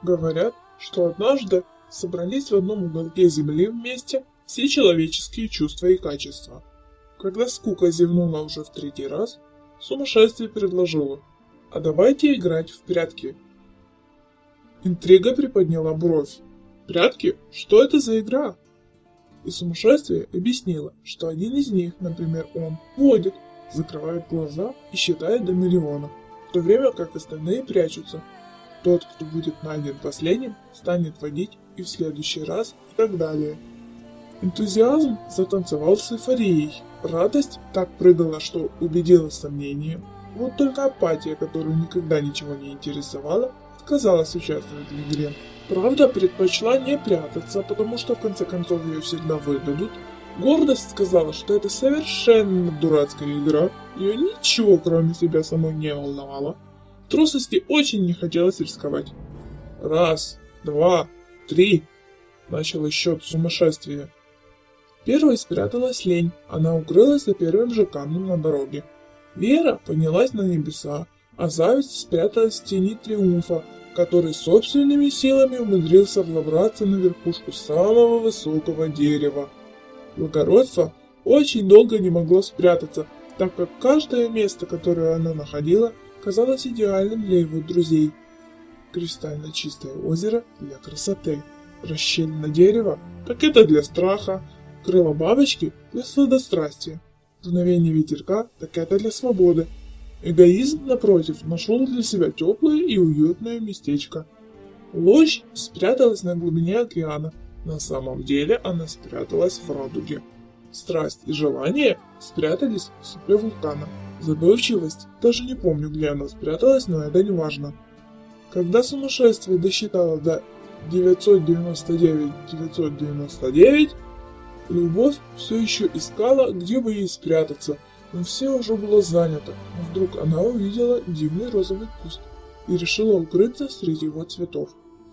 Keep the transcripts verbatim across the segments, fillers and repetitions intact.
Говорят, что однажды собрались в одном уголке земли вместе все человеческие чувства и качества. Когда скука зевнула уже в третий раз, сумасшествие предложило: «А давайте играть в прятки». Интрига приподняла бровь. «Прятки? Что это за игра?» И сумасшествие объяснило, что один из них, например, он, водит, закрывает глаза и считает до миллиона, в то время как остальные прячутся. Тот, кто будет найден последним, станет водить и в следующий раз, и так далее. Энтузиазм затанцевал с эйфорией. Радость так прыгала, что убедила сомнением. Вот только апатия, которую никогда ничего не интересовала, отказалась участвовать в игре. Правда, предпочла не прятаться, потому что в конце концов ее всегда выдадут. Гордость сказала, что это совершенно дурацкая игра, ее ничего кроме себя самой не волновало. Трусости очень не хотелось рисковать. Раз, два, три. Начало счет сумасшествия. Первой спряталась лень, она укрылась за первым же камнем на дороге. Вера поднялась на небеса, а зависть спряталась в тени триумфа, который собственными силами умудрился взобраться на верхушку самого высокого дерева. Благородство очень долго не могло спрятаться, так как каждое место, которое оно находило, казалось идеальным для его друзей. Кристально чистое озеро для красоты, расщелина дерева, так это для страха, крыло бабочки для сладострастия, дуновение ветерка, так это для свободы. Эгоизм, напротив, нашел для себя теплое и уютное местечко. Ложь спряталась на глубине океана, на самом деле она спряталась в радуге. Страсть и желание спрятались в супле вулкана. Забывчивость, даже не помню, где она спряталась, но это не важно. Когда сумасшествие досчитало до девятьсот девяносто девять девятьсот девяносто девять, любовь все еще искала, где бы ей спрятаться, но все уже было занято, но вдруг она увидела дивный розовый куст и решила укрыться среди его цветов.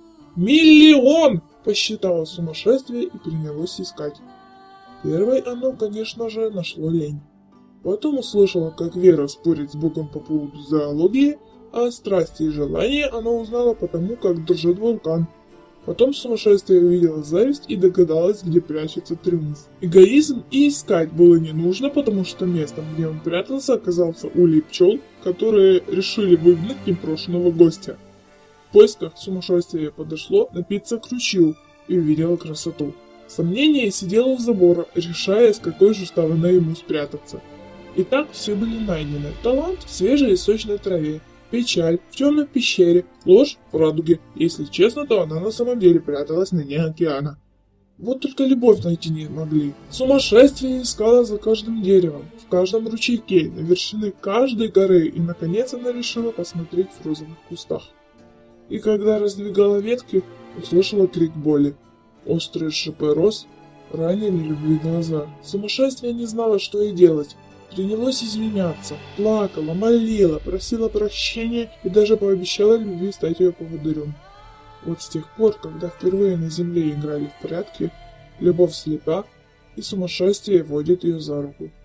«Миллион!» – посчитало сумасшествие и принялось искать. Первой оно, конечно же, нашло лень. Потом услышала, как Вера спорит с Богом по поводу зоологии, а о страсти и желании она узнала потому, как дрожит вулкан. Потом сумасшествие увидела зависть и догадалась, где прячется триумф. Эгоизм и искать было не нужно, потому что местом, где он прятался, оказался улей пчел, которые решили выгнать непрошенного гостя. В поисках сумасшествие подошло напиться к ручью и увидела красоту. Сомнение сидело в забора, решая, с какой же стороны ему спрятаться. Итак, все были найдены. Талант в свежей и сочной траве. Печаль в темной пещере, ложь в радуге. Если честно, то она на самом деле пряталась на дне океана. Вот только любовь найти не могли. Сумасшествие искала за каждым деревом, в каждом ручейке, на вершине каждой горы, и наконец она решила посмотреть в розовых кустах. И когда раздвигала ветки, услышала крик боли. Острые шипы роз ранили любви глаза. Сумасшествие не знала, что ей делать. Принялось извиняться, плакала, молила, просила прощения и даже пообещала любви стать ее поводырем. Вот с тех пор, когда впервые на земле играли в прятки, любовь слепа, и сумасшествие водит ее за руку.